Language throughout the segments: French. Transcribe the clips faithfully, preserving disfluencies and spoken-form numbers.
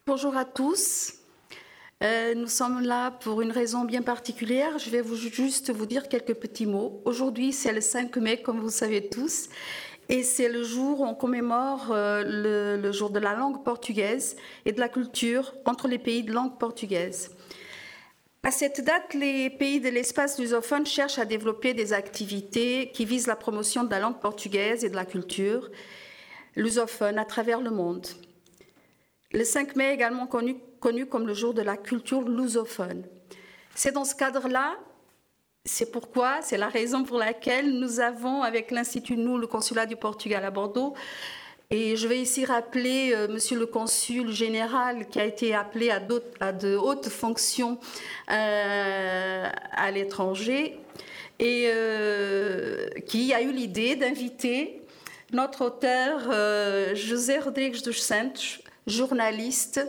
Bonjour à tous. Euh, nous sommes là pour une raison bien particulière. Je vais vous, juste vous dire quelques petits mots. Aujourd'hui, c'est le cinq mai, comme vous savez tous, et c'est le jour où on commémore euh, le, le jour de la langue portugaise et de la culture entre les pays de langue portugaise. À cette date, les pays de l'espace lusophone cherchent à développer des activités qui visent la promotion de la langue portugaise et de la culture lusophone à travers le monde. Le cinq mai est également connu, connu comme le jour de la culture lusophone. C'est dans ce cadre-là, c'est pourquoi, c'est la raison pour laquelle nous avons, avec l'Institut Nous, le consulat du Portugal à Bordeaux, et je vais ici rappeler euh, Monsieur le Consul général qui a été appelé à, à de hautes fonctions euh, à l'étranger et euh, qui a eu l'idée d'inviter notre auteur euh, José Rodrigues dos Santos, journaliste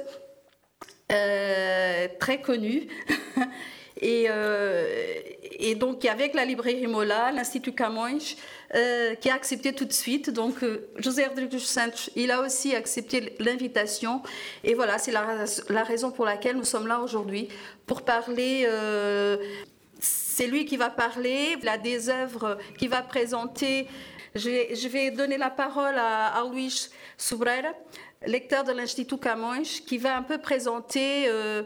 euh, très connu. et, euh, et donc, avec la librairie Mola, l'Institut Camões, euh, qui a accepté tout de suite. Donc, euh, José Rodrigues dos Santos, il a aussi accepté l'invitation. Et voilà, c'est la, la raison pour laquelle nous sommes là aujourd'hui, pour parler... Euh, c'est lui qui va parler, il a des œuvres qu'il va présenter. Je vais, je vais donner la parole à, à Luís Sobreira, lecteur de l'Institut Camões, qui va un peu présenter euh,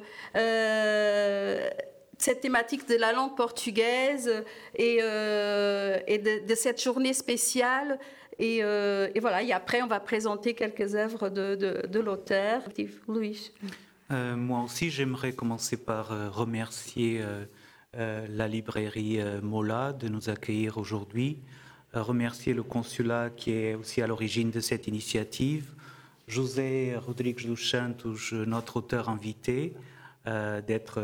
euh, cette thématique de la langue portugaise et, euh, et de, de cette journée spéciale. Et, euh, et voilà, et après, on va présenter quelques œuvres de, de, de l'auteur. Luís. Euh, moi aussi, j'aimerais commencer par euh, remercier euh, euh, la librairie euh, Mola de nous accueillir aujourd'hui. Remercier le consulat qui est aussi à l'origine de cette initiative, José Rodrigues dos Santos, notre auteur invité, euh, d'être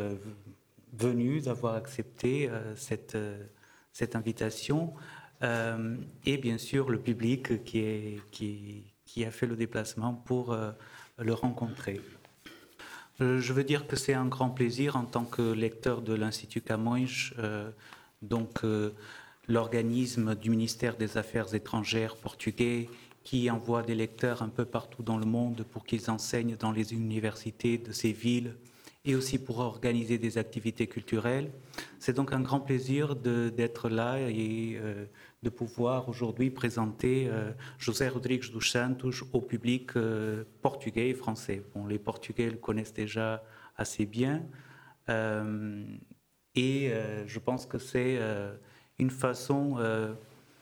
venu, d'avoir accepté euh, cette, euh, cette invitation, euh, et bien sûr le public qui, est, qui, qui a fait le déplacement pour euh, le rencontrer. Euh, je veux dire que c'est un grand plaisir en tant que lecteur de l'Institut Camões, euh, donc euh, l'organisme du ministère des Affaires étrangères portugais qui envoie des lecteurs un peu partout dans le monde pour qu'ils enseignent dans les universités de ces villes et aussi pour organiser des activités culturelles. C'est donc un grand plaisir de, d'être là et euh, de pouvoir aujourd'hui présenter euh, José Rodrigues dos Santos au public euh, portugais et français. Bon, les Portugais le connaissent déjà assez bien euh, et euh, je pense que c'est euh, une façon euh,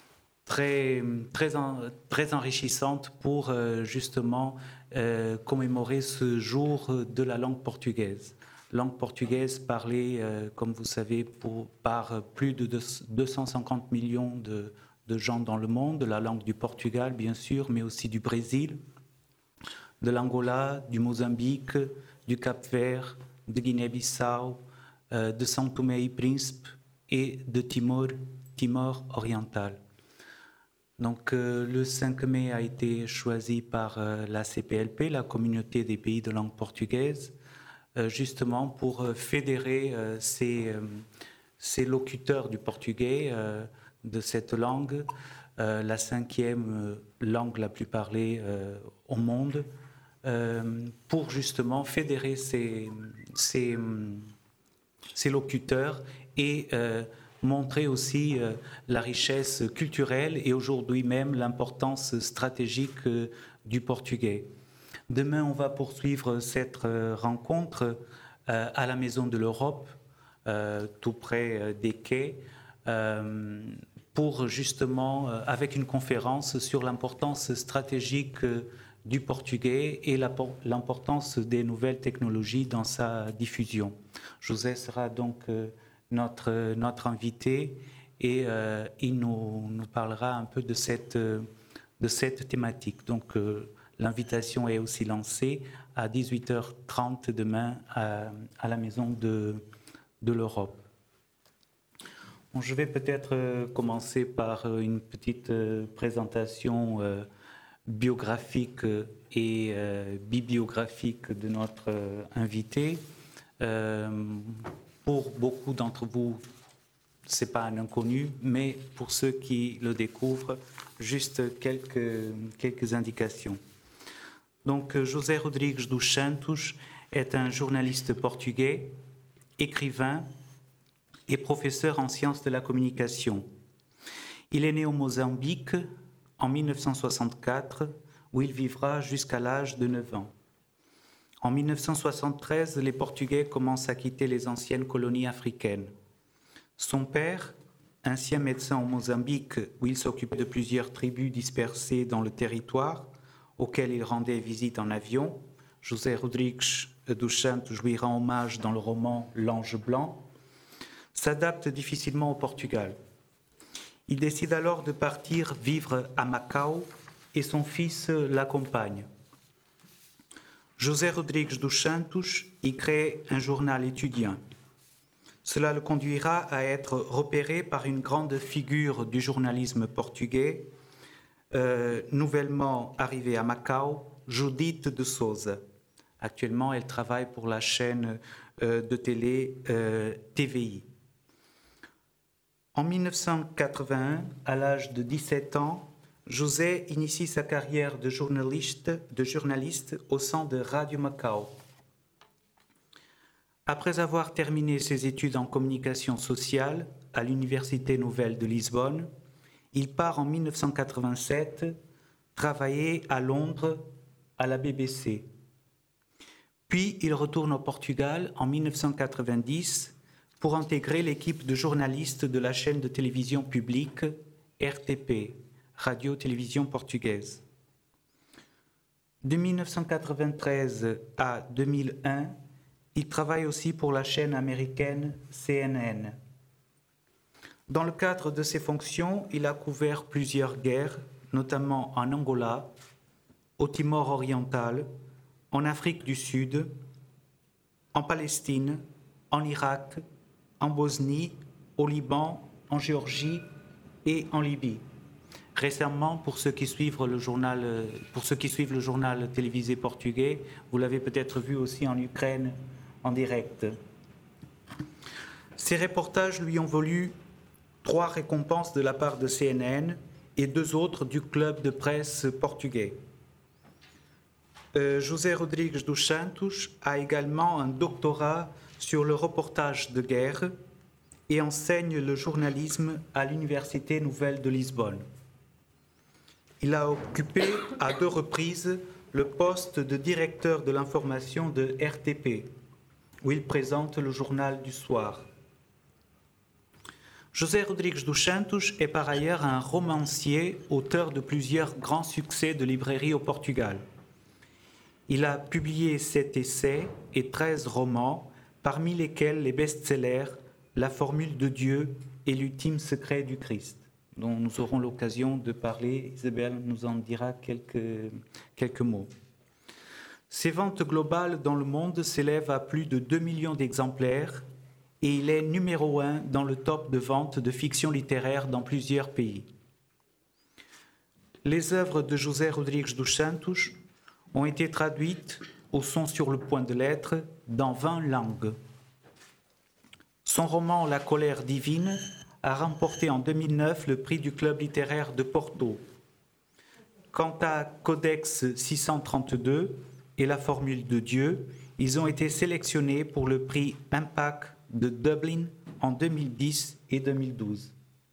très, très, en, très enrichissante pour euh, justement euh, commémorer ce jour de la langue portugaise. Langue portugaise parlée, euh, comme vous savez, pour, par plus de deux cent cinquante millions de, de gens dans le monde, la langue du Portugal bien sûr, mais aussi du Brésil, de l'Angola, du Mozambique, du Cap-Vert, de Guinée-Bissau, euh, de São Tomé et Príncipe et de Timor, Timor oriental. Donc euh, le cinq mai a été choisi par euh, la C P L P, la Communauté des pays de langue portugaise, euh, justement pour euh, fédérer euh, ces, euh, ces locuteurs du portugais euh, de cette langue, euh, la cinquième euh, langue la plus parlée euh, au monde, euh, pour justement fédérer ces, ces, ces locuteurs et euh, montrer aussi euh, la richesse culturelle et aujourd'hui même l'importance stratégique euh, du portugais. Demain, on va poursuivre cette euh, rencontre euh, à la Maison de l'Europe, euh, tout près euh, des quais, euh, pour justement, euh, avec une conférence sur l'importance stratégique euh, du portugais et la, l'importance des nouvelles technologies dans sa diffusion. José sera donc euh, Notre, notre invité et euh, il nous, nous parlera un peu de cette, de cette thématique. Donc euh, l'invitation est aussi lancée à dix-huit heures trente demain à, à la Maison de, de l'Europe. Bon, je vais peut-être commencer par une petite présentation euh, biographique et euh, bibliographique de notre invité. Euh, Pour beaucoup d'entre vous, ce n'est pas un inconnu, mais pour ceux qui le découvrent, juste quelques, quelques indications. Donc, José Rodrigues dos Santos est un journaliste portugais, écrivain et professeur en sciences de la communication. Il est né au Mozambique en mille neuf cent soixante-quatre, où il vivra jusqu'à l'âge de neuf ans. En mille neuf cent soixante-treize, les Portugais commencent à quitter les anciennes colonies africaines. Son père, ancien médecin au Mozambique, où il s'occupait de plusieurs tribus dispersées dans le territoire, auxquelles il rendait visite en avion, José Rodrigues dos Santos lui rend hommage dans le roman L'Ange blanc, s'adapte difficilement au Portugal. Il décide alors de partir vivre à Macao et son fils l'accompagne. José Rodrigues dos Santos y crée un journal étudiant. Cela le conduira à être repéré par une grande figure du journalisme portugais, euh, nouvellement arrivée à Macao, Judith de Souza. Actuellement, elle travaille pour la chaîne euh, de télé euh, T V I. En mille neuf cent quatre-vingt-un, à l'âge de dix-sept ans, José initie sa carrière de journaliste, de journaliste au sein de Radio Macao. Après avoir terminé ses études en communication sociale à l'Université Nouvelle de Lisbonne, il part en mille neuf cent quatre-vingt-sept travailler à Londres à la B B C. Puis il retourne au Portugal en mille neuf cent quatre-vingt-dix pour intégrer l'équipe de journalistes de la chaîne de télévision publique R T P, Radio-Télévision Portugaise. De mille neuf cent quatre-vingt-treize à deux mille un, il travaille aussi pour la chaîne américaine C N N. Dans le cadre de ses fonctions, il a couvert plusieurs guerres, notamment en Angola, au Timor oriental, en Afrique du Sud, en Palestine, en Irak, en Bosnie, au Liban, en Géorgie et en Libye. Récemment, pour ceux qui suivent le journal, pour ceux qui suivent le journal télévisé portugais, vous l'avez peut-être vu aussi en Ukraine en direct. Ces reportages lui ont valu trois récompenses de la part de C N N et deux autres du club de presse portugais. Euh, José Rodrigues dos Santos a également un doctorat sur le reportage de guerre et enseigne le journalisme à l'Université Nouvelle de Lisbonne. Il a occupé à deux reprises le poste de directeur de l'information de R T P, où il présente le journal du soir. José Rodrigues dos Santos est par ailleurs un romancier, auteur de plusieurs grands succès de librairie au Portugal. Il a publié sept essais et treize romans, parmi lesquels les best-sellers La formule de Dieu et L'ultime secret du Christ, dont nous aurons l'occasion de parler. Isabelle nous en dira quelques, quelques mots. Ses ventes globales dans le monde s'élèvent à plus de deux millions d'exemplaires et il est numéro un dans le top de vente de fiction littéraire dans plusieurs pays. Les œuvres de José Rodrigues dos Santos ont été traduites ou sont sur le point de l'être dans vingt langues. Son roman La colère divine a remporté en deux mille neuf le prix du club littéraire de Porto. Quant à Codex six cent trente-deux et La formule de Dieu, ils ont été sélectionnés pour le prix Impact de Dublin en deux mille dix et deux mille douze.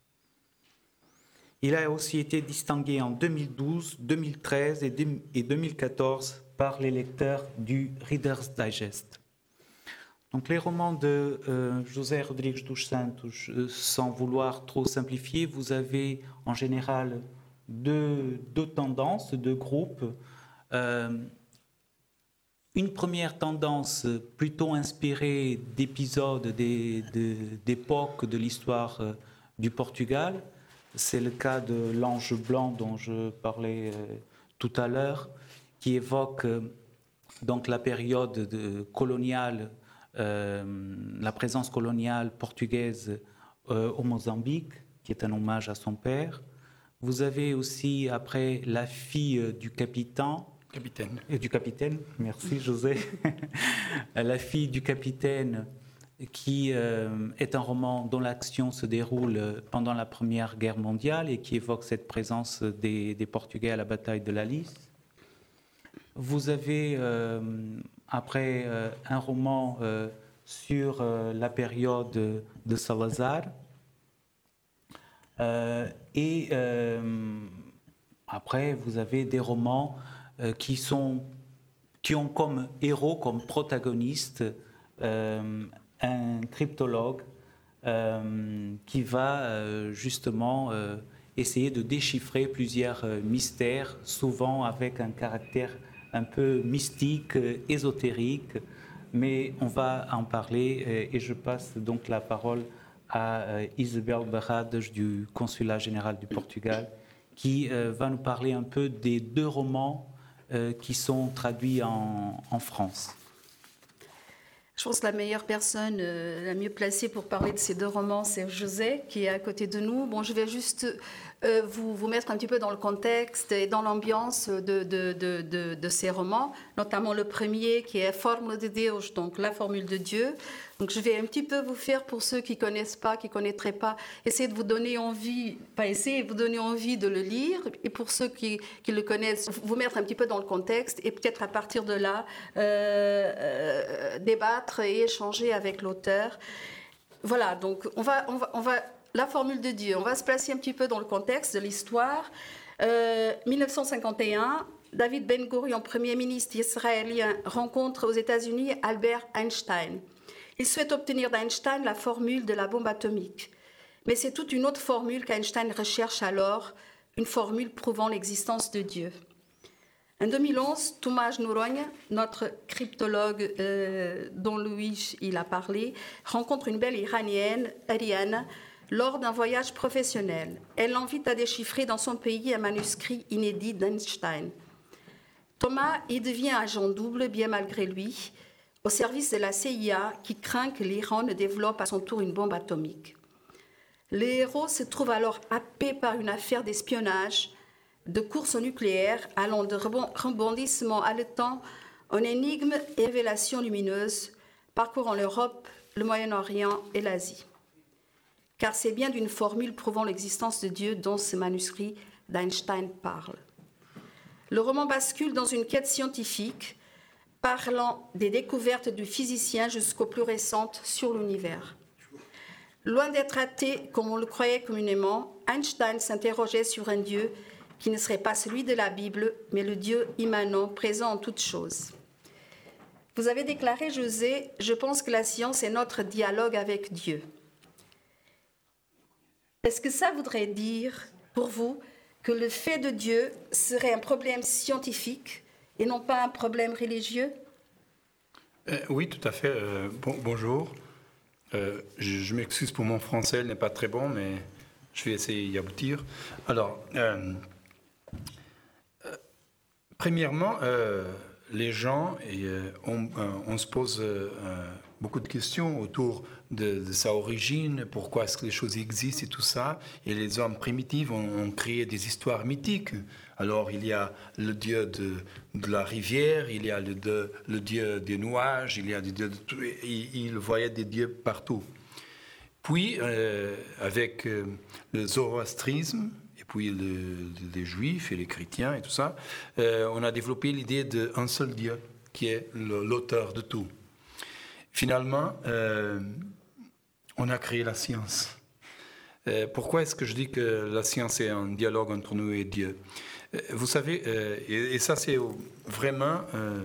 Il a aussi été distingué en deux mille douze, deux mille treize et deux mille quatorze par les lecteurs du Reader's Digest. Donc les romans de euh, José Rodrigues dos Santos, euh, sans vouloir trop simplifier, vous avez en général deux, deux tendances, deux groupes. Euh, Une première tendance plutôt inspirée d'épisodes, des, de, d'époques de l'histoire euh, du Portugal. C'est le cas de L'Ange blanc dont je parlais euh, tout à l'heure, qui évoque euh, donc la période de, coloniale, euh, la présence coloniale portugaise euh, au Mozambique, qui est un hommage à son père. Vous avez aussi après La fille du capitaine, Capitaine. Et du capitaine, merci José. La fille du capitaine, qui euh, est un roman dont l'action se déroule pendant la Première Guerre mondiale et qui évoque cette présence des, des Portugais à la bataille de la Lys. vous avez euh, après euh, un roman euh, sur euh, la période de, de Salazar euh, et euh, après vous avez des romans euh, qui sont qui ont comme héros, comme protagoniste euh, un cryptologue euh, qui va euh, justement euh, essayer de déchiffrer plusieurs euh, mystères, souvent avec un caractère un peu mystique, euh, ésotérique, mais on va en parler euh, et je passe donc la parole à euh, Isabelle Barradas du Consulat général du Portugal qui euh, va nous parler un peu des deux romans euh, qui sont traduits en, en France. Je pense que la meilleure personne, euh, la mieux placée pour parler de ces deux romans, c'est José, qui est à côté de nous. Bon, je vais juste euh, vous, vous mettre un petit peu dans le contexte et dans l'ambiance de, de, de, de, de ces romans, notamment le premier qui est Fórmula de Deus, donc la formule de Dieu. Donc je vais un petit peu vous faire, pour ceux qui ne connaissent pas, qui ne connaîtraient pas, essayer de vous donner envie, pas essayer, vous donner envie de le lire, et pour ceux qui, qui le connaissent, vous mettre un petit peu dans le contexte, et peut-être à partir de là, euh, euh, débattre et échanger avec l'auteur. Voilà, donc on va, on va, on va, la formule de Dieu, on va se placer un petit peu dans le contexte de l'histoire. Euh, mille neuf cent cinquante et un, David Ben Gourion, Premier ministre israélien, rencontre aux États-Unis Albert Einstein. Il souhaite obtenir d'Einstein la formule de la bombe atomique. Mais c'est toute une autre formule qu'Einstein recherche alors, une formule prouvant l'existence de Dieu. En deux mille onze, Tomás Noronha, notre cryptologue euh, dont Louis il a parlé, rencontre une belle Iranienne, Ariane, lors d'un voyage professionnel. Elle l'invite à déchiffrer dans son pays un manuscrit inédit d'Einstein. Thomas y devient agent double, bien malgré lui, au service de la C I A qui craint que l'Iran ne développe à son tour une bombe atomique. Le héros se trouve alors happé par une affaire d'espionnage, de course au nucléaire, allant de rebondissements haletants en énigmes et révélations lumineuses, parcourant l'Europe, le Moyen-Orient et l'Asie. Car c'est bien d'une formule prouvant l'existence de Dieu dont ce manuscrit d'Einstein parle. Le roman bascule dans une quête scientifique, parlant des découvertes du physicien jusqu'aux plus récentes sur l'univers. Loin d'être athée, comme on le croyait communément, Einstein s'interrogeait sur un Dieu qui ne serait pas celui de la Bible, mais le Dieu immanent, présent en toutes choses. Vous avez déclaré, José, « Je pense que la science est notre dialogue avec Dieu ». Est-ce que ça voudrait dire, pour vous, que le fait de Dieu serait un problème scientifique et non pas un problème religieux? euh, Oui, tout à fait. Euh, bon, bonjour. Euh, je, je m'excuse pour mon français, il n'est pas très bon, mais je vais essayer d'y aboutir. Alors, euh, euh, premièrement, euh, les gens, et, euh, on, euh, on se pose euh, beaucoup de questions autour de, de sa origine, pourquoi est-ce que les choses existent et tout ça. Et les hommes primitifs ont, ont créé des histoires mythiques. Alors, il y a le dieu de, de la rivière, il y a le, de, le dieu des nuages, il y a des dieux de tout. Il, il voyait des dieux partout. Puis, euh, avec euh, le zoroastrisme, et puis le, les juifs et les chrétiens et tout ça, euh, on a développé l'idée d'un seul Dieu, qui est l'auteur de tout. Finalement, euh, on a créé la science. Euh, pourquoi est-ce que je dis que la science est un dialogue entre nous et Dieu? euh, Vous savez, euh, et, et ça c'est vraiment euh,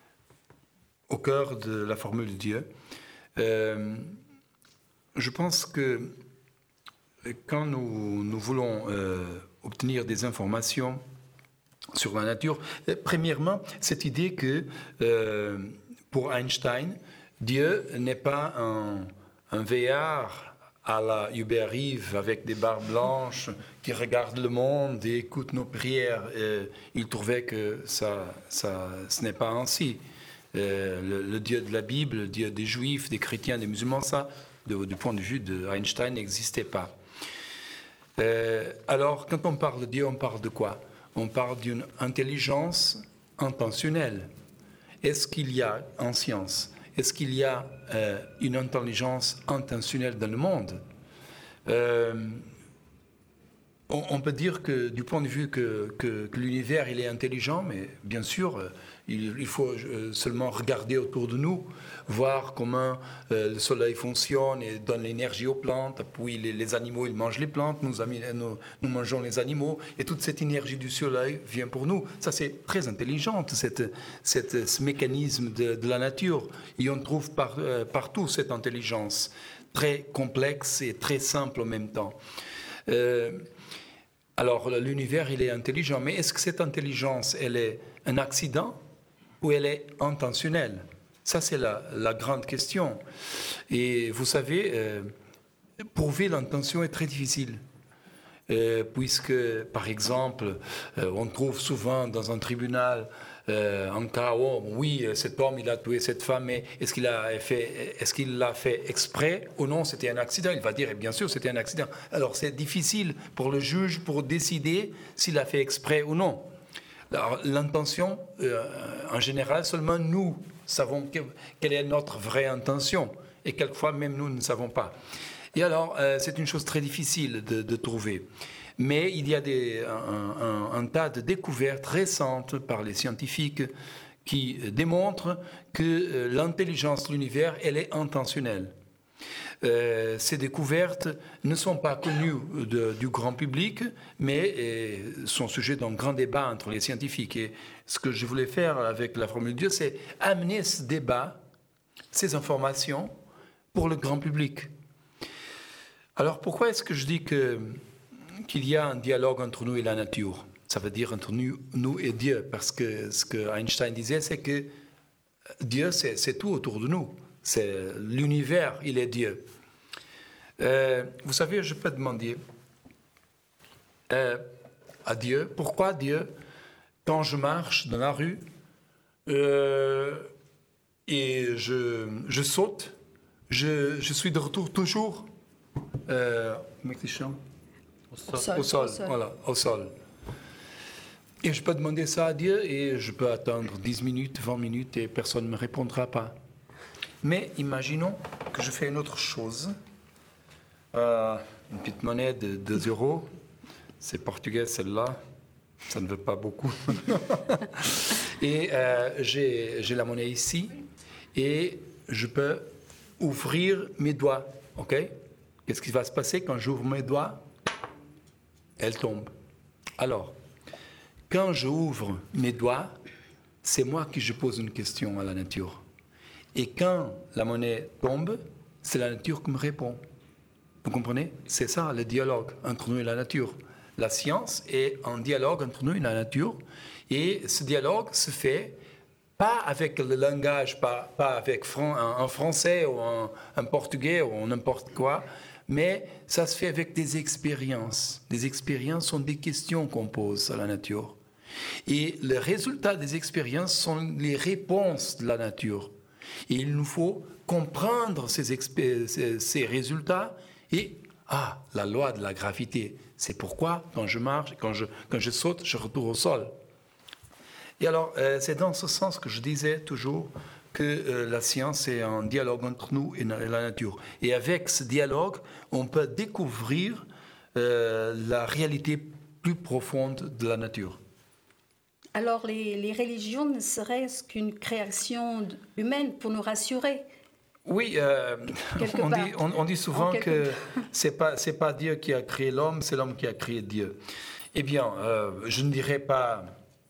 au cœur de la formule de Dieu. Euh, je pense que quand nous, nous voulons euh, obtenir des informations sur la nature, euh, premièrement, cette idée que euh, pour Einstein, Dieu n'est pas un, un vieillard à la Hubert Reeves avec des barbes blanches qui regarde le monde et écoute nos prières. Euh, il trouvait que ça, ça, ce n'est pas ainsi. Euh, le, le Dieu de la Bible, le Dieu des Juifs, des chrétiens, des musulmans, ça, de, du point de vue d'Einstein, n'existait pas. Euh, alors, quand on parle de Dieu, on parle de quoi? On parle d'une intelligence intentionnelle. Est-ce qu'il y a en science, est-ce qu'il y a euh, une intelligence intentionnelle dans le monde? euh, on, on peut dire que du point de vue que, que, que l'univers il est intelligent, mais bien sûr, il, il faut seulement regarder autour de nous, voir comment euh, le soleil fonctionne et donne l'énergie aux plantes, puis les, les animaux ils mangent les plantes, nous, nous, nous mangeons les animaux, et toute cette énergie du soleil vient pour nous. Ça c'est très intelligent, cette, cette, ce mécanisme de, de la nature, et on trouve par, euh, partout cette intelligence, très complexe et très simple en même temps. Euh, alors l'univers il est intelligent, mais est-ce que cette intelligence elle est un accident ou elle est intentionnelle? Ça c'est la, la grande question. Et vous savez, euh, prouver l'intention est très difficile. Euh, puisque, par exemple, euh, on trouve souvent dans un tribunal euh, un cas où, oui, cet homme, il a tué cette femme, mais est-ce qu'il a fait, est-ce qu'il l'a fait exprès ou non, c'était un accident? Il va dire, et bien sûr, c'était un accident. Alors, c'est difficile pour le juge pour décider s'il a fait exprès ou non. Alors, l'intention, euh, en général, seulement nous savons que, quelle est notre vraie intention. Et quelquefois, même nous ne savons pas. Et alors, euh, c'est une chose très difficile de, de trouver. Mais il y a des, un, un, un tas de découvertes récentes par les scientifiques qui démontrent que euh, l'intelligence de l'univers, elle est intentionnelle. Euh, ces découvertes ne sont pas connues de, du grand public, mais euh, sont sujet d'un grand débat entre les scientifiques. Et ce que je voulais faire avec la Formule Dieu, c'est amener ce débat, ces informations, pour le grand public. Alors pourquoi est-ce que je dis que, qu'il y a un dialogue entre nous et la nature? Ça veut dire entre nous, nous et Dieu, parce que ce que Einstein disait, c'est que Dieu, c'est, c'est tout autour de nous. C'est l'univers, il est Dieu. Euh, vous savez, je peux demander euh, à Dieu, pourquoi Dieu, quand je marche dans la rue euh, et je, je saute, je, je suis de retour toujours Euh, au sol. Au sol, au sol, voilà, au sol. Et je peux demander ça à Dieu et je peux attendre dix minutes, vingt minutes et personne ne me répondra pas. Mais imaginons que je fais une autre chose. Euh, une petite monnaie de deux euros. C'est portugais celle-là. Ça ne veut pas beaucoup. Et euh, j'ai, j'ai la monnaie ici et je peux ouvrir mes doigts, ok? Qu'est-ce qui va se passer quand j'ouvre mes doigts? Elle tombe. Alors, quand j'ouvre mes doigts, c'est moi qui je pose une question à la nature. Et quand la monnaie tombe, c'est la nature qui me répond. Vous comprenez? C'est ça le dialogue entre nous et la nature. La science est un dialogue entre nous et la nature. Et ce dialogue se fait pas avec le langage, pas, pas avec fran- un, un français ou un, un portugais ou n'importe quoi, mais ça se fait avec des expériences. Des expériences sont des questions qu'on pose à la nature. Et les résultats des expériences sont les réponses de la nature. Et il nous faut comprendre ces, expé- ces, ces résultats et, ah, la loi de la gravité. C'est pourquoi, quand je marche, quand je, quand je saute, je retourne au sol. Et alors, euh, c'est dans ce sens que je disais toujours que euh, la science est un dialogue entre nous et la nature. Et avec ce dialogue, on peut découvrir euh, la réalité plus profonde de la nature. Alors, les, les religions ne seraient-ce qu'une création humaine pour nous rassurer? Oui, euh, on, dit, on, on dit souvent que ce n'est pas, c'est pas Dieu qui a créé l'homme, c'est l'homme qui a créé Dieu. Eh bien, euh, je ne dirais pas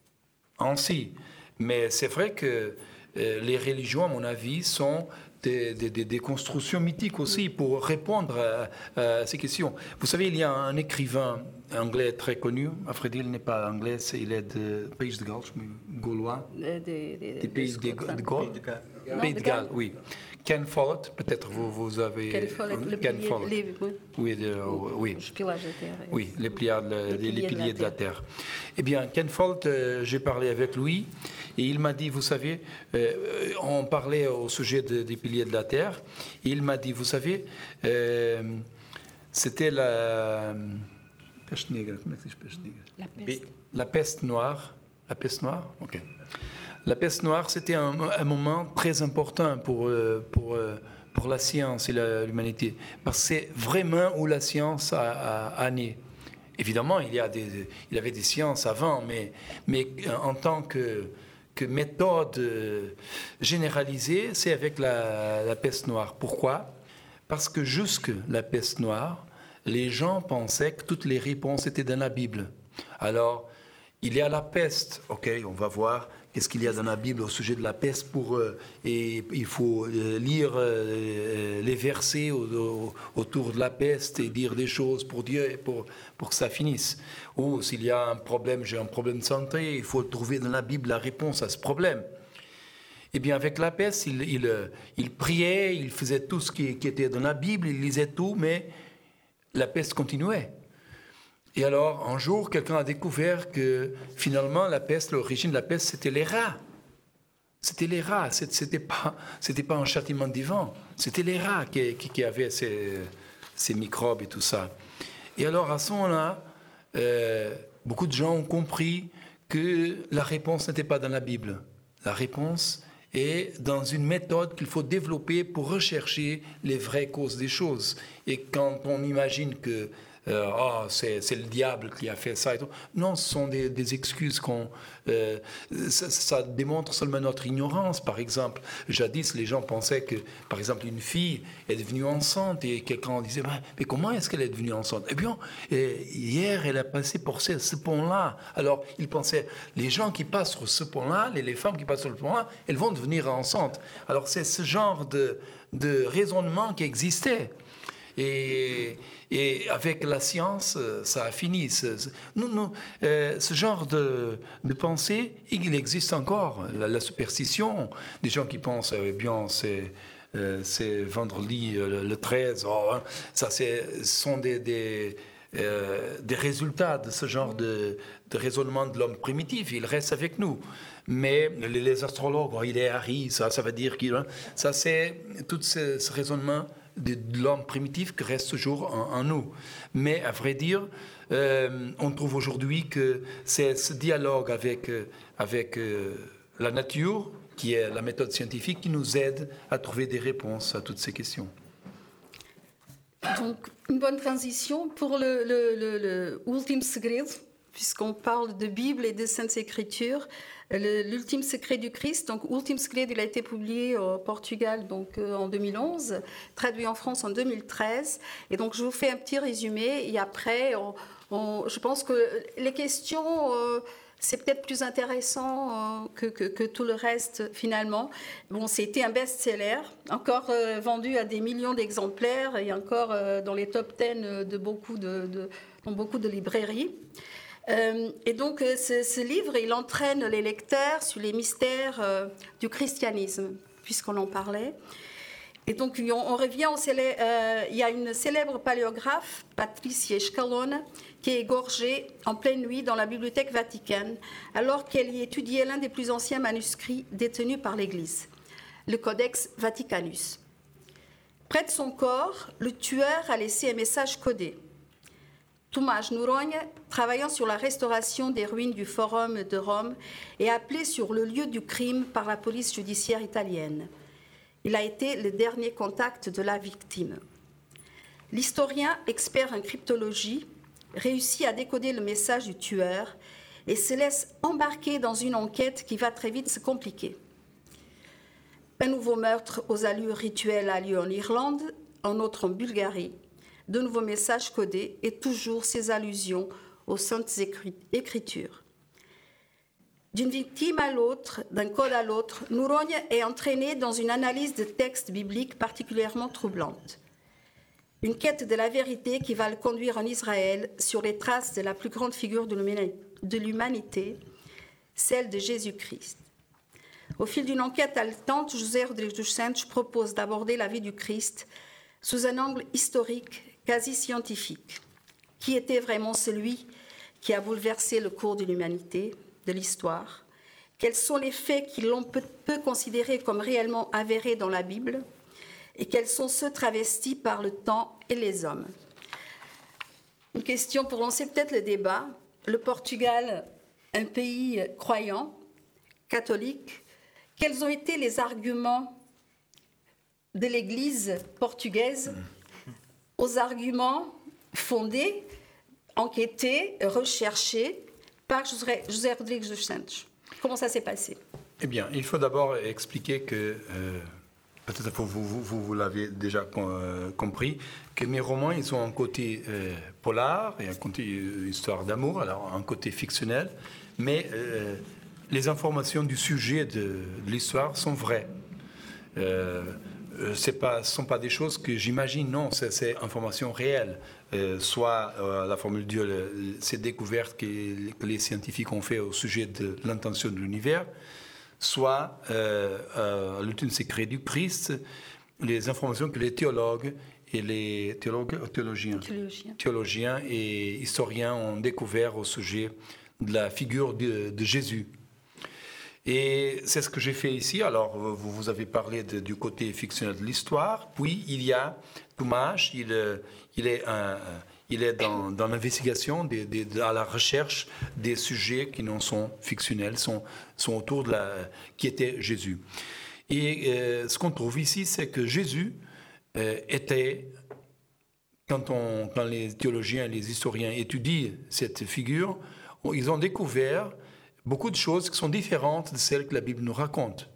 ainsi, mais c'est vrai que euh, les religions, à mon avis, sont des, des, des, des constructions mythiques aussi pour répondre à, à ces questions. Vous savez, il y a un écrivain anglais très connu, à vrai dire, il n'est pas anglais, c'est, il est de Pays de Galles, gaulois, des, des, des pays de, de, de Galles, Pays de Galles, oui. Ken Follett, peut-être vous, vous avez... Ken Follett, le Ken pilier, Follett. Les, oui, oui, de, oui. oui, les piliers, les, les, les piliers de, la de la Terre. Eh bien, Ken Follett, euh, j'ai parlé avec lui et il m'a dit, vous savez, euh, on parlait au sujet de, des piliers de la Terre, et il m'a dit, vous savez, euh, c'était la... Peste nègre, comment est-ce que peste nègre? La peste. La peste noire. La peste noire, ok. La peste noire, c'était un, un moment très important pour, pour, pour la science et la, l'humanité. Parce que c'est vraiment où la science a, a, a né. Évidemment, il y a des, il y avait des sciences avant, mais, mais en tant que, que méthode généralisée, c'est avec la, la peste noire. Pourquoi ? Parce que jusque la peste noire, les gens pensaient que toutes les réponses étaient dans la Bible. Alors, il y a la peste, ok, on va voir qu'est-ce qu'il y a dans la Bible au sujet de la peste pour, euh, et il faut euh, lire euh, les versets au, au, autour de la peste et dire des choses pour Dieu pour, pour que ça finisse. Ou s'il y a un problème, j'ai un problème de santé, il faut trouver dans la Bible la réponse à ce problème. Eh bien, avec la peste, il, il, il priait, il faisait tout ce qui, qui était dans la Bible, il lisait tout, mais la peste continuait. Et alors, un jour, quelqu'un a découvert que finalement, la peste, l'origine de la peste, c'était les rats. C'était les rats, c'était pas, c'était pas un châtiment divin, c'était les rats qui, qui, qui avaient ces, ces microbes et tout ça. Et alors, à ce moment-là, euh, beaucoup de gens ont compris que la réponse n'était pas dans la Bible. La réponse est dans une méthode qu'il faut développer pour rechercher les vraies causes des choses. Et quand on imagine que Euh, oh, c'est, c'est le diable qui a fait ça et tout. Non, ce sont des, des excuses qu'on... Euh, ça, ça démontre seulement notre ignorance, par exemple. Jadis, les gens pensaient que, par exemple, une fille est devenue enceinte et quelqu'un disait mais, « Mais comment est-ce qu'elle est devenue enceinte ?» Eh bien, hier, elle a passé pour ce, ce pont-là. Alors, ils pensaient, les gens qui passent sur ce pont-là, les, les femmes qui passent sur le pont-là, elles vont devenir enceintes. Alors, c'est ce genre de, de raisonnement qui existait. Et, et avec la science, ça a fini. Ce, ce, non, non, euh, ce genre de, de pensée, il existe encore. La, la superstition, des gens qui pensent, eh bien, c'est, euh, c'est vendredi le, le treize, oh, hein, ça c'est, sont des, des, euh, des résultats de ce genre de, de raisonnement de l'homme primitif. Il reste avec nous. Mais les, les astrologues, oh, il est Harry, ça, ça veut dire qu'il... Ça, c'est tout ce, ce raisonnement de, de l'homme primitif qui reste toujours en, en nous. Mais à vrai dire, euh, on trouve aujourd'hui que c'est ce dialogue avec, avec euh, la nature, qui est la méthode scientifique, qui nous aide à trouver des réponses à toutes ces questions. Donc, une bonne transition pour le, le, le, le Último Segredo, puisqu'on parle de Bible et de Saintes Écritures. Le, l'ultime secret du Christ, donc Último Segredo, il a été publié au Portugal donc, euh, en deux mille onze, traduit en France en deux mille treize. Et donc je vous fais un petit résumé et après, on, on, je pense que les questions, euh, c'est peut-être plus intéressant euh, que, que, que tout le reste finalement. Bon, c'était un best-seller, encore euh, vendu à des millions d'exemplaires et encore euh, dans les top dix de beaucoup de, de, dans beaucoup de librairies. Euh, et donc, euh, ce, ce livre, il entraîne les lecteurs sur les mystères euh, du christianisme, puisqu'on en parlait. Et donc, on, on revient au célèbre, euh, il y a une célèbre paléographe, Patricia Scalone, qui est égorgée en pleine nuit dans la bibliothèque Vaticane, alors qu'elle y étudiait l'un des plus anciens manuscrits détenus par l'Église, le Codex Vaticanus. Près de son corps, le tueur a laissé un message codé. Tomás Noronha, travaillant sur la restauration des ruines du Forum de Rome, est appelé sur le lieu du crime par la police judiciaire italienne. Il a été le dernier contact de la victime. L'historien, expert en cryptologie, réussit à décoder le message du tueur et se laisse embarquer dans une enquête qui va très vite se compliquer. Un nouveau meurtre aux allures rituelles a lieu en Irlande, un autre en Bulgarie. De nouveaux messages codés et toujours ces allusions aux saintes écritures. D'une victime à l'autre, d'un code à l'autre, Noronha est entraîné dans une analyse de textes bibliques particulièrement troublante. Une quête de la vérité qui va le conduire en Israël sur les traces de la plus grande figure de l'humanité, celle de Jésus-Christ. Au fil d'une enquête haletante, José Rodrigues dos Santos propose d'aborder la vie du Christ sous un angle historique quasi scientifique. Qui était vraiment celui qui a bouleversé le cours de l'humanité, de l'histoire? Quels sont les faits qui l'on peut, peut considérer comme réellement avérés dans la Bible? Et quels sont ceux travestis par le temps et les hommes? Une question pour lancer peut-être le débat. Le Portugal, un pays croyant, catholique, quels ont été les arguments de l'Église portugaise aux arguments fondés enquêté, recherché par José, José Rodrigues dos Santos. Comment ça s'est passé? Eh bien, il faut d'abord expliquer que, euh, peut-être que vous, vous, vous, vous l'avez déjà euh, compris, que mes romans, ils ont un côté euh, polar et un côté euh, histoire d'amour, alors un côté fictionnel, mais euh, les informations du sujet de, de l'histoire sont vraies. Euh, ce ne sont pas des choses que j'imagine, non, c'est, c'est information réelle. Euh, soit euh, la formule Dieu, le, ces découvertes que, que les scientifiques ont fait au sujet de l'intention de l'univers, soit euh, euh, l'ultime secret du Christ, les informations que les théologues et les théologues, théologiens, Théologien. théologiens et historiens ont découvert au sujet de la figure de, de Jésus. Et c'est ce que j'ai fait ici. Alors, vous, vous avez parlé de, du côté fictionnel de l'histoire. Puis, il y a Tomáš, il, il est, un, il est dans, dans l'investigation, des, des, à la recherche des sujets qui non sont fictionnels, sont, sont autour de la... qui était Jésus. Et euh, ce qu'on trouve ici, c'est que Jésus euh, était... Quand, on, quand les théologiens, les historiens étudient cette figure, ils ont découvert beaucoup de choses qui sont différentes de celles que la Bible nous raconte.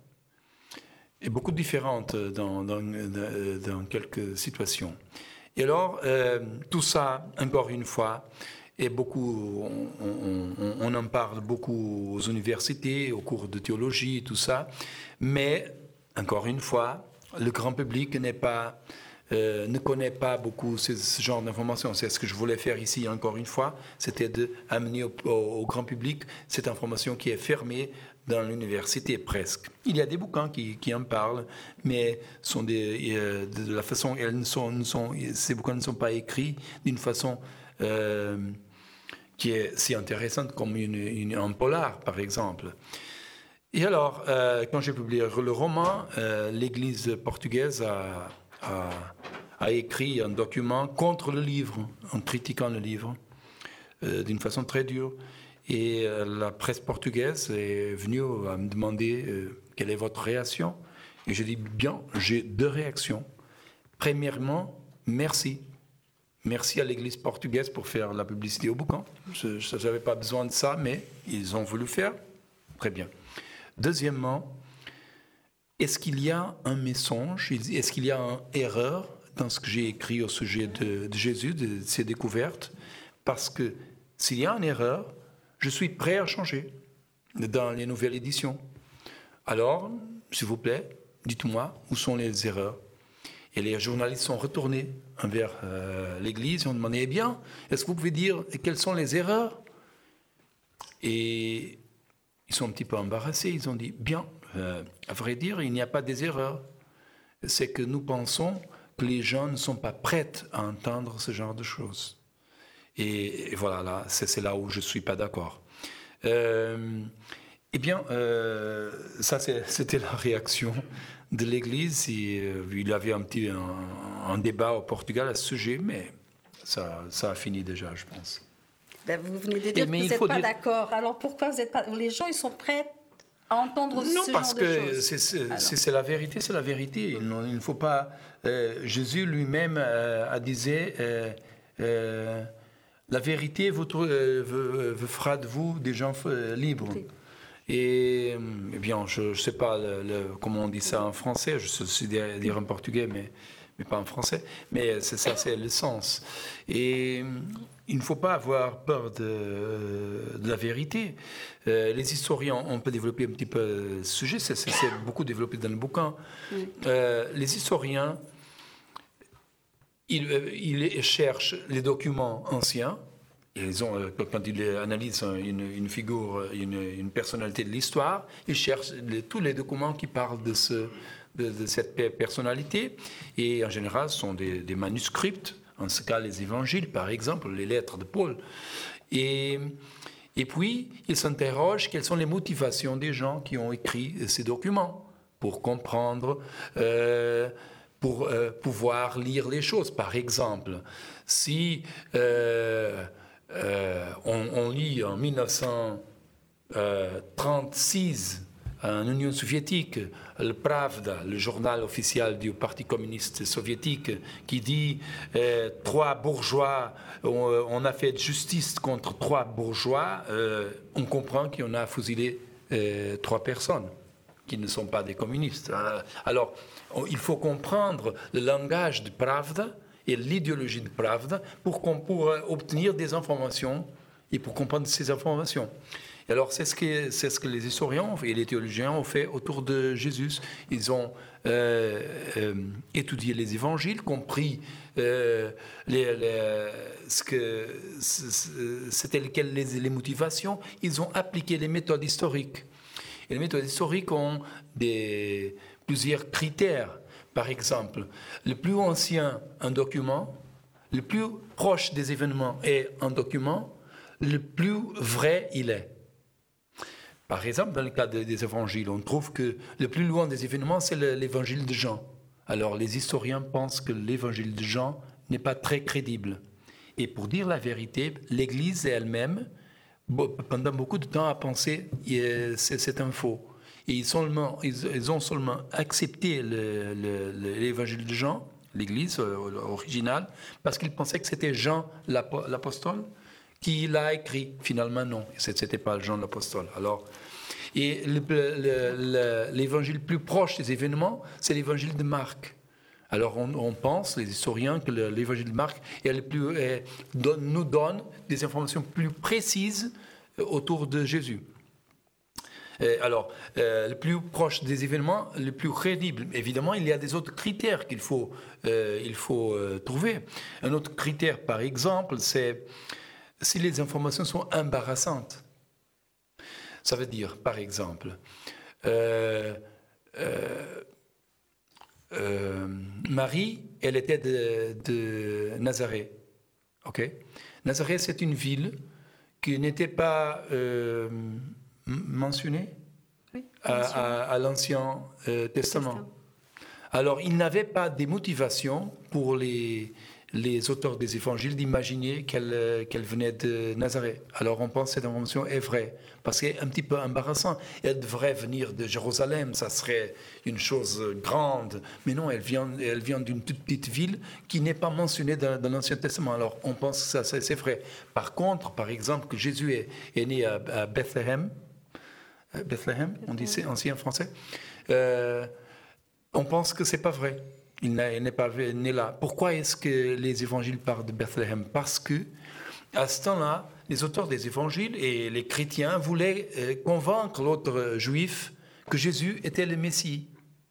Et beaucoup différentes dans, dans, dans quelques situations. Et alors, euh, tout ça, encore une fois, et beaucoup, on, on, on en parle beaucoup aux universités, aux cours de théologie, tout ça. Mais, encore une fois, le grand public n'est pas... Euh, ne connaît pas beaucoup ce, ce genre d'informations. C'est ce que je voulais faire ici, encore une fois, c'était d'amener au, au, au grand public cette information qui est fermée dans l'université presque. Il y a des bouquins qui, qui en parlent, mais sont des, euh, de la façon, elles ne sont, ne sont, ces bouquins ne sont pas écrits d'une façon euh, qui est si intéressante comme une, une, un polar, par exemple. Et alors, euh, quand j'ai publié le roman, euh, l'Église portugaise a A, a écrit un document contre le livre, en critiquant le livre, euh, d'une façon très dure. Et euh, la presse portugaise est venue à me demander euh, quelle est votre réaction. Et j'ai dit, bien, j'ai deux réactions. Premièrement, merci. Merci à l'Église portugaise pour faire la publicité au bouquin. Je n'avais pas besoin de ça, mais ils ont voulu faire. Très bien. Deuxièmement, est-ce qu'il y a un mensonge, est-ce qu'il y a une erreur dans ce que j'ai écrit au sujet de, de Jésus, de ses découvertes? Parce que s'il y a une erreur, je suis prêt à changer dans les nouvelles éditions. Alors, s'il vous plaît, dites-moi où sont les erreurs. Et les journalistes sont retournés vers euh, l'Église et ont demandé, eh bien, est-ce que vous pouvez dire quelles sont les erreurs? Et ils sont un petit peu embarrassés, ils ont dit, bien, Euh, à vrai dire, il n'y a pas des erreurs. C'est que nous pensons que les gens ne sont pas prêts à entendre ce genre de choses. Et, et voilà, là, c'est, c'est là où je ne suis pas d'accord. Euh, eh bien, euh, ça, c'est, c'était la réaction de l'Église. Et, euh, il y avait un petit un, un débat au Portugal à ce sujet, mais ça, ça a fini déjà, je pense. Ben, vous venez de dire et que vous n'êtes pas dire... d'accord. Alors pourquoi vous n'êtes pas... Les gens, ils sont prêts à entendre non, ce genre de choses. Non, parce que c'est, c'est, c'est, c'est la vérité, c'est la vérité. Il ne faut pas... Euh, Jésus lui-même euh, a disait euh, euh, la vérité vous, euh, vous, vous fera de vous des gens euh, libres. Oui. Et eh bien, je ne sais pas le, le, comment on dit ça en français, je sais dire, dire en portugais, mais, mais pas en français. Mais c'est ça, c'est le sens. Et il ne faut pas avoir peur de, de la vérité. Euh, les historiens, on peut développer un petit peu ce sujet, c'est, c'est, c'est beaucoup développé dans le bouquin. Oui. Euh, les historiens, ils, ils cherchent les documents anciens. Ils ont, quand ils analysent une, une figure, une, une personnalité de l'histoire, ils cherchent les, tous les documents qui parlent de, ce, de, de cette personnalité. Et en général, ce sont des, des manuscrits. En ce cas, les évangiles, par exemple, les lettres de Paul. Et, et puis, ils s'interrogent quelles sont les motivations des gens qui ont écrit ces documents pour comprendre, euh, pour euh, pouvoir lire les choses. Par exemple, si euh, euh, on, on lit en mille neuf cent trente-six en Union soviétique, le Pravda, le journal officiel du Parti communiste soviétique, qui dit euh, trois bourgeois, on, on a fait justice contre trois bourgeois, euh, on comprend qu'on a fusillé euh, trois personnes qui ne sont pas des communistes. Alors, on, il faut comprendre le langage de Pravda et l'idéologie de Pravda pour, pour obtenir des informations et pour comprendre ces informations. Et alors, c'est ce, que, c'est ce que les historiens et les théologiens ont fait autour de Jésus. Ils ont euh, euh, étudié les évangiles, compris euh, les, les, ce que c'était lesquelles les, les motivations. Ils ont appliqué les méthodes historiques. Et les méthodes historiques ont des, plusieurs critères. Par exemple, le plus ancien un document, le plus proche des événements est un document, le plus vrai il est. Par exemple, dans le cas des évangiles, on trouve que le plus loin des événements, c'est l'évangile de Jean. Alors, les historiens pensent que l'évangile de Jean n'est pas très crédible. Et pour dire la vérité, l'Église elle-même, pendant beaucoup de temps, a pensé que c'est un faux. Et ils, seulement, ils ont seulement accepté le, le, l'évangile de Jean, l'Église originale, parce qu'ils pensaient que c'était Jean l'apostole qui l'a écrit. Finalement, non, ce n'était pas Jean l'apostole. Alors, et le, le, le, l'évangile plus proche des événements, c'est l'évangile de Marc. Alors, on, on pense, les historiens, que le, l'évangile de Marc est le plus, est, donne, nous donne des informations plus précises autour de Jésus. Et alors, euh, le plus proche des événements, le plus crédible. Évidemment, il y a des autres critères qu'il faut, euh, il faut euh, trouver. Un autre critère, par exemple, c'est si les informations sont embarrassantes. Ça veut dire, par exemple, euh, euh, euh, Marie, elle était de, de Nazareth. Okay? Nazareth, c'est une ville qui n'était pas euh, mentionnée oui, à, à, à l'Ancien euh, Testament. Testament. Alors, il n'avait pas des motivations pour les... les auteurs des évangiles d'imaginer qu'elle, qu'elle venait de Nazareth. Alors on pense que cette information est vraie, parce qu'elle est un petit peu embarrassant. Elle devrait venir de Jérusalem, ça serait une chose grande, mais non, elle vient, elle vient d'une toute petite ville qui n'est pas mentionnée dans, dans l'Ancien Testament. Alors on pense que ça, ça, c'est vrai. Par contre, par exemple, que Jésus est, est né à, à Bethléem, Bethléem, on dit c'est ancien français, euh, on pense que c'est pas vrai. Il n'est pas né là. Pourquoi est-ce que les évangiles parlent de Bethléem? Parce que, à ce temps-là, les auteurs des évangiles et les chrétiens voulaient convaincre l'autre juif que Jésus était le Messie.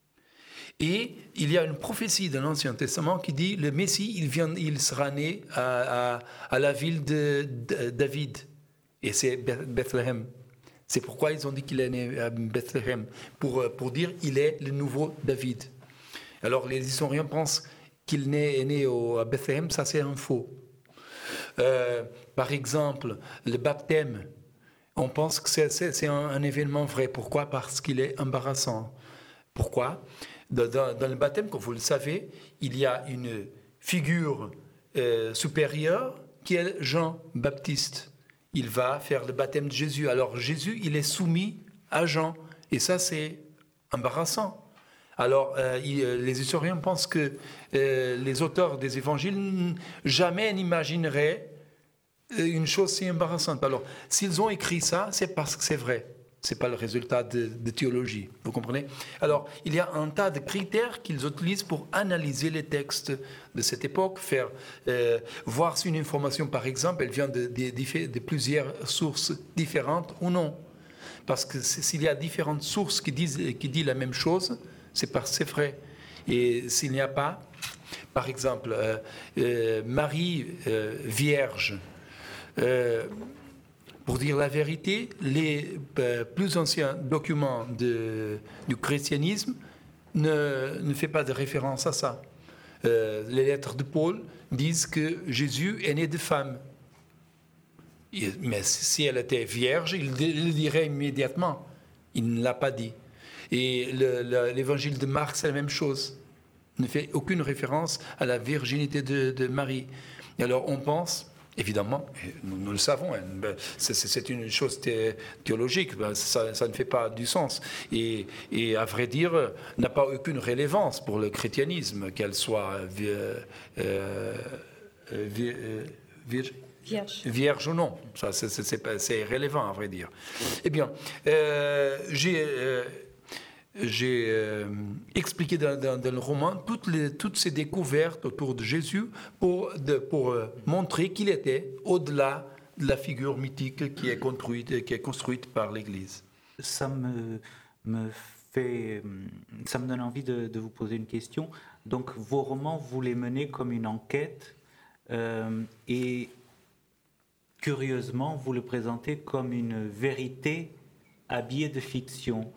Et il y a une prophétie dans l'Ancien Testament qui dit le Messie, il, vient, il sera né à, à, à la ville de, de David. Et c'est Bethléem. C'est pourquoi ils ont dit qu'il est né à Bethléem, pour, pour dire il est le nouveau David. Alors, les historiens pensent qu'il est né au, à Bethléem, ça c'est un faux. Euh, par exemple, le baptême, on pense que c'est, c'est, c'est un, un événement vrai. Pourquoi? Parce qu'il est embarrassant. Pourquoi? Dans, dans, dans le baptême, comme vous le savez, il y a une figure euh, supérieure qui est Jean-Baptiste. Il va faire le baptême de Jésus. Alors, Jésus, il est soumis à Jean. Et ça, c'est embarrassant. Alors, euh, il, les historiens pensent que euh, les auteurs des évangiles jamais n'imagineraient une chose si embarrassante. Alors, s'ils ont écrit ça, c'est parce que c'est vrai. Ce n'est pas le résultat de, de théologie. Vous comprenez? Alors, il y a un tas de critères qu'ils utilisent pour analyser les textes de cette époque, faire, euh, voir si une information, par exemple, elle vient de, de, de, de plusieurs sources différentes ou non. Parce que s'il y a différentes sources qui disent, qui disent la même chose, c'est parce que c'est vrai. Et s'il n'y a pas, par exemple, euh, euh, Marie euh, vierge, euh, pour dire la vérité, les euh, plus anciens documents de, du christianisme ne, ne font pas de référence à ça. Euh, les lettres de Paul disent que Jésus est né de femme. Mais si elle était vierge, il le dirait immédiatement. Il ne l'a pas dit. Et le, le, l'évangile de Marc, c'est la même chose. Il ne fait aucune référence à la virginité de, de Marie. Et alors, on pense Évidemment, nous, nous le savons, c'est une chose théologique, ça, ça ne fait pas du sens. Et, et à vrai dire, n'a pas aucune rélevance pour le christianisme, qu'elle soit euh, euh, euh, vierge. Vierge. Vierge ou non, ça c'est irrélevant à vrai dire. Eh bien, euh, j'ai euh, j'ai euh, expliqué dans, dans, dans le roman toutes, les, toutes ces découvertes autour de Jésus pour, de, pour euh, montrer qu'il était au-delà de la figure mythique qui est construite, qui est construite par l'Église. Ça me, me fait, ça me donne envie de, de vous poser une question. Donc, vos romans, vous les menez comme une enquête euh, et curieusement, vous le présentez comme une vérité habillée de fiction.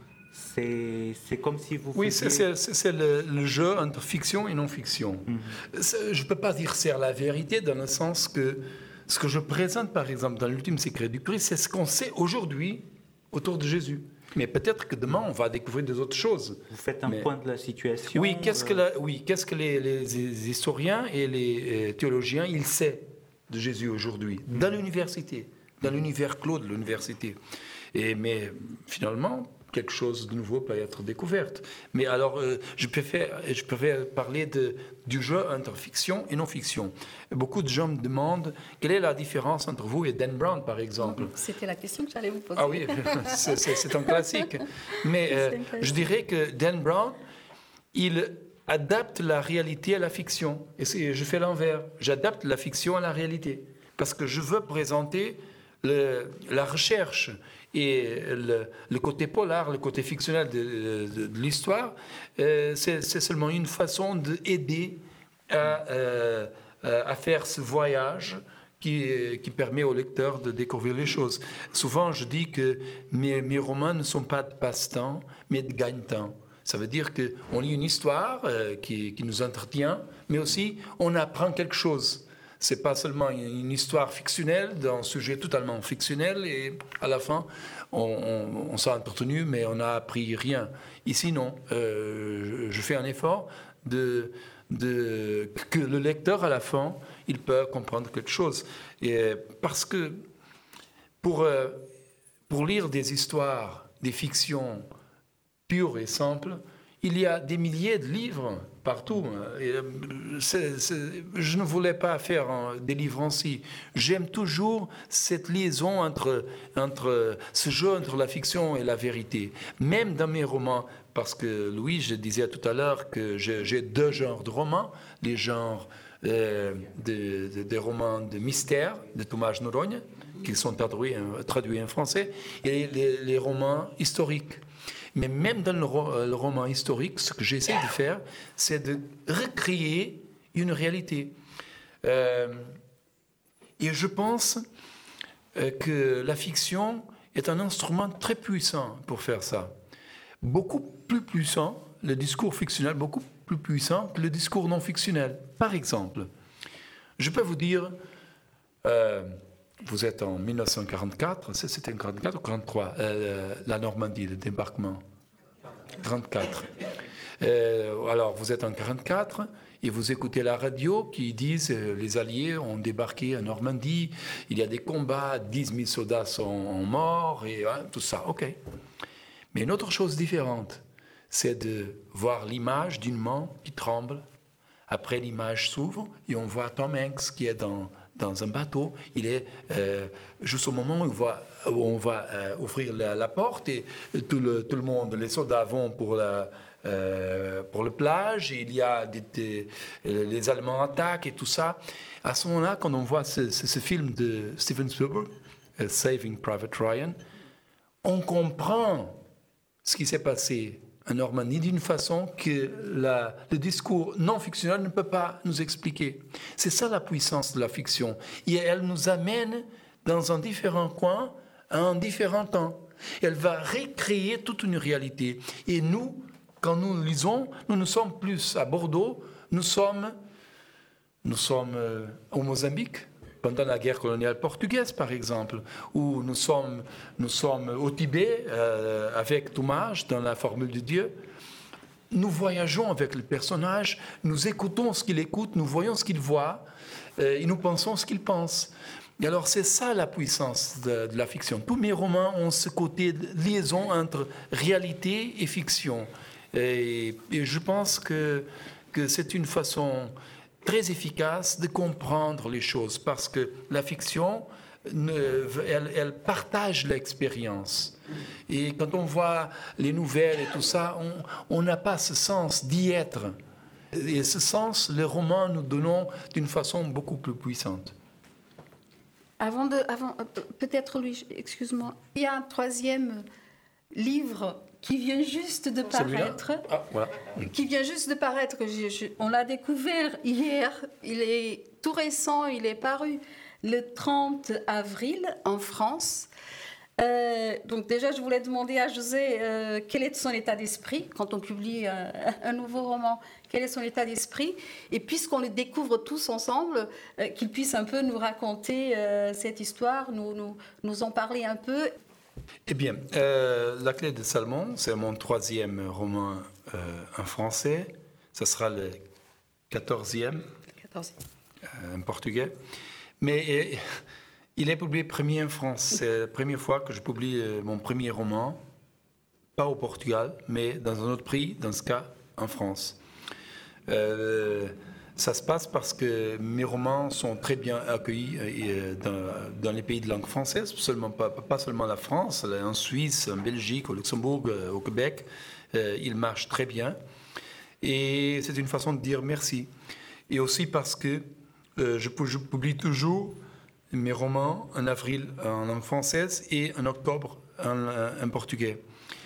C'est comme si vous Oui, faisiez... c'est le, le jeu entre fiction et non-fiction. Mm-hmm. Je ne peux pas dire c'est la vérité dans le sens que ce que je présente, par exemple, dans l'ultime secret du Christ, c'est ce qu'on sait aujourd'hui autour de Jésus. Mais peut-être que demain, on va découvrir des autres choses. Vous faites un Mais... point de la situation. Oui, qu'est-ce que, la... oui, qu'est-ce que les, les historiens et les théologiens, ils savent de Jésus aujourd'hui, mm-hmm. dans l'université, dans l'univers clos de l'université. Et mais finalement, quelque chose de nouveau peut être découvert. Mais alors, euh, je, préfère, je préfère parler de, du jeu entre fiction et non-fiction. Beaucoup de gens me demandent quelle est la différence entre vous et Dan Brown, par exemple. C'était la question que j'allais vous poser. Ah oui, c'est un classique. Mais euh, un classique. Je dirais que Dan Brown, il adapte la réalité à la fiction. Et je fais l'envers. J'adapte la fiction à la réalité. Parce que je veux présenter le, la recherche et le, le côté polar, le côté fictionnel de, de, de l'histoire, euh, c'est seulement une façon d'aider à, euh, à faire ce voyage qui, qui permet au lecteur de découvrir les choses. Souvent, je dis que mes, mes romans ne sont pas de passe-temps, mais de gagne-temps. Ça veut dire qu'on lit une histoire euh, qui, qui nous entretient, mais aussi on apprend quelque chose. Ce n'est pas seulement une histoire fictionnelle, d'un sujet totalement fictionnel, et à la fin, on, on, on s'est entretenu, mais on n'a appris rien. Ici, non. Euh, je, je fais un effort de, de, que le lecteur, à la fin, il peut comprendre quelque chose. Et parce que pour, euh, pour lire des histoires, des fictions pures et simples, il y a des milliers de livres partout. Et c'est, c'est, je ne voulais pas faire des livres ainsi. J'aime toujours cette liaison entre, entre ce jeu entre la fiction et la vérité. Même dans mes romans, parce que Louis, je disais tout à l'heure que j'ai, j'ai deux genres de romans, les genres euh, de, de, des romans de mystère de Tomás Noronha, qui sont traduits, traduits en français, et les, les romans historiques. Mais même dans le, ro le roman historique, ce que j'essaie de faire, c'est de recréer une réalité. Euh, et je pense euh, que la fiction est un instrument très puissant pour faire ça. Beaucoup plus puissant, le discours fictionnel, beaucoup plus puissant que le discours non fictionnel. Par exemple, je peux vous dire... Euh, Vous êtes en mille neuf cent quarante-quatre, c'était en quarante-quatre ou quarante-trois, euh, la Normandie, le débarquement. quarante-quatre. Euh, alors, vous êtes en quarante-quatre et vous écoutez la radio qui disent euh, les Alliés ont débarqué en Normandie, il y a des combats, dix mille soldats sont morts, et hein, tout ça, ok. Mais une autre chose différente, c'est de voir l'image d'une main qui tremble. Après, l'image s'ouvre et on voit Tom Hanks qui est dans... dans un bateau, il est euh, juste au moment où on va, où on va euh, ouvrir la, la porte et tout le, tout le monde, les soldats vont pour la, euh, pour la plage, et il y a des, des, les Allemands attaquent et tout ça. À ce moment-là, quand on voit ce, ce, ce film de Steven Spielberg, uh, Saving Private Ryan, on comprend ce qui s'est passé en Normandie d'une façon que la, le discours non fictionnel ne peut pas nous expliquer. C'est ça la puissance de la fiction. Et elle nous amène dans un différent coin, à un différent temps. Elle va recréer toute une réalité. Et nous, quand nous lisons, nous ne sommes plus à Bordeaux, nous sommes, nous sommes euh, au Mozambique, pendant la guerre coloniale portugaise, par exemple, où nous sommes, nous sommes au Tibet, euh, avec Tomás, dans la Formule de Dieu. nous voyageons avec le personnage, nous écoutons ce qu'il écoute, nous voyons ce qu'il voit, euh, et nous pensons ce qu'il pense. Et alors c'est ça la puissance de, de la fiction. Tous mes romans ont ce côté de liaison entre réalité et fiction. Et, et je pense que, que c'est une façon très efficace de comprendre les choses, parce que la fiction, ne, elle, elle partage l'expérience. Et quand on voit les nouvelles et tout ça, on n'a pas ce sens d'y être. Et ce sens, le roman nous donnons d'une façon beaucoup plus puissante. Avant de, avant, peut-être lui, excuse-moi, il y a un troisième livre qui vient juste de paraître. Ah, voilà. Qui vient juste de paraître. Je, je, on l'a découvert hier. Il est tout récent. Il est paru le trente avril en France. Euh, donc déjà, je voulais demander à José euh, quel est son état d'esprit quand on publie euh, un nouveau roman. Quel est son état d'esprit? Et puisqu'on le découvre tous ensemble, euh, qu'il puisse un peu nous raconter euh, cette histoire, nous, nous, nous en parler un peu. Eh bien, euh, La Clé de Salomon, c'est mon troisième roman euh, en français. Ça sera le quatorzième, quatorzième. Euh, en portugais. Mais euh, il est publié premier en France. C'est la première fois que je publie euh, mon premier roman, pas au Portugal, mais dans un autre pays, dans ce cas, en France. Euh, ça se passe parce que mes romans sont très bien accueillis euh, dans, dans les pays de langue française, seulement, pas, pas seulement la France, en Suisse, en Belgique, au Luxembourg, euh, au Québec. Euh, ils marchent très bien. Et c'est une façon de dire merci. Et aussi parce que euh, je, je publie toujours mes romans en avril en langue française et en octobre en, en portugais.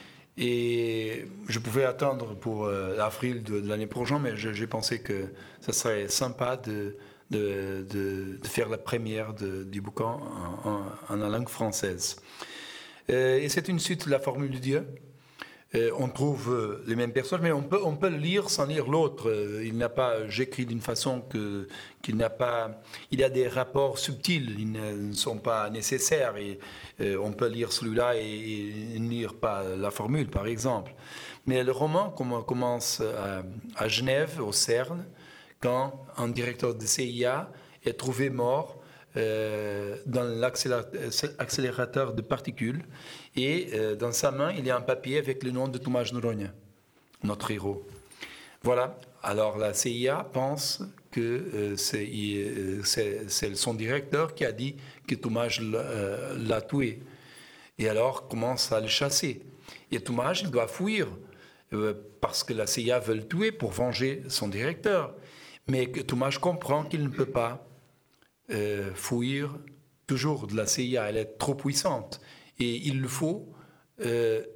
Et je pouvais attendre pour euh, avril de, de l'année prochaine, mais je, j'ai pensé que ça serait sympa de, de, de, de faire la première de, du bouquin en, en, en langue française. Euh, et c'est une suite de la Formule de Dieu. Euh, on trouve euh, les mêmes personnages, mais on peut, on peut le lire sans lire l'autre. Euh, il n'a pas, j'écris d'une façon que, qu'il n'a pas. Il y a des rapports subtils, ils ne sont pas nécessaires. Et, euh, on peut lire celui-là et, et ne lire pas la formule, par exemple. Mais le roman commence à, à Genève, au CERN, quand un directeur de C I A est trouvé mort euh, dans l'accélérateur de particules. Et euh, dans sa main, il y a un papier avec le nom de Tomàs Noronha, notre héros. Voilà. Alors la C I A pense que euh, c'est, euh, c'est, c'est son directeur qui a dit que Tomàs l'a, euh, l'a tué. Et alors commence à le chasser. Et Tomàs, il doit fuir euh, parce que la C I A veut le tuer pour venger son directeur. Mais que Tomàs comprend qu'il ne peut pas euh, fuir toujours de la C I A. Elle est trop puissante. Et il le faut euh,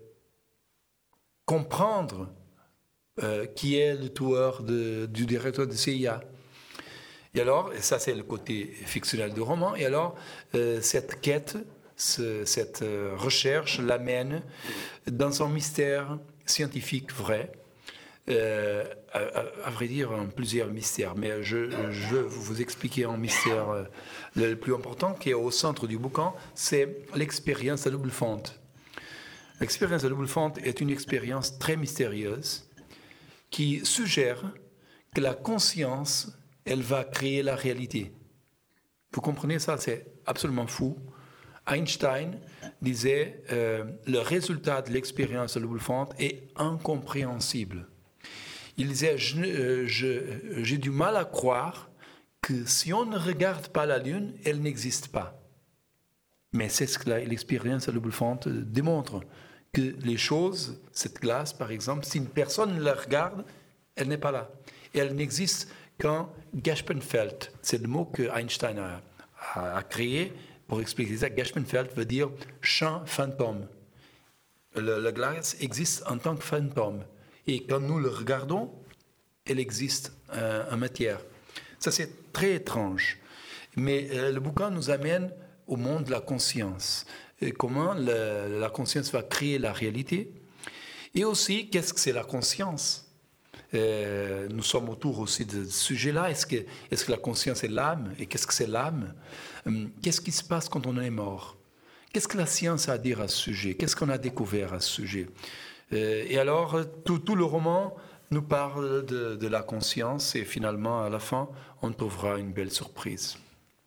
comprendre euh, qui est le tueur de, du directeur de C I A. Et alors, et ça c'est le côté fictionnel du roman, et alors euh, cette quête, ce, cette euh, recherche l'amène dans un mystère scientifique vrai, euh, à, à, à vrai dire plusieurs mystères, mais je, je veux vous expliquer un mystère euh, le plus important qui est au centre du bouquin, c'est l'expérience à double fente. L'expérience à double fente est une expérience très mystérieuse qui suggère que la conscience, elle va créer la réalité. Vous comprenez ça? C'est absolument fou. Einstein disait euh, le résultat de l'expérience à double fente est incompréhensible. Il disait je, euh, je, j'ai du mal à croire que si on ne regarde pas la Lune, elle n'existe pas. Mais c'est ce que la, l'expérience à double fente démontre, que les choses, cette glace par exemple, si une personne ne la regarde, elle n'est pas là. Et elle n'existe qu'en Gaspenfeld. C'est le mot que Einstein a, a, a créé pour expliquer ça. Gaspenfeld veut dire champ fantôme. Le, la glace existe en tant que fantôme. Et quand nous le regardons, elle existe euh, en matière. Ça, c'est très étrange. Mais euh, le bouquin nous amène au monde de la conscience. Et comment le, la conscience va créer la réalité. Et aussi, qu'est-ce que c'est la conscience? euh, Nous sommes autour aussi de ce sujet-là. Est-ce que, est-ce que la conscience est l'âme? Et qu'est-ce que c'est l'âme? hum, Qu'est-ce qui se passe quand on est mort? Qu'est-ce que la science a à dire à ce sujet? Qu'est-ce qu'on a découvert à ce sujet? euh, Et alors, tout, tout le roman nous parle de, de la conscience et finalement, à la fin, on trouvera une belle surprise.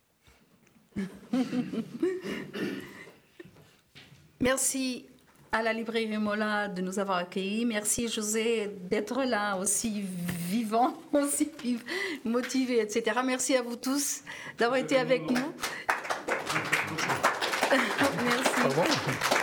Merci à la librairie Mola de nous avoir accueillis. Merci José d'être là, aussi vivant, aussi motivé, et cetera. Merci à vous tous d'avoir été avec nous. Merci.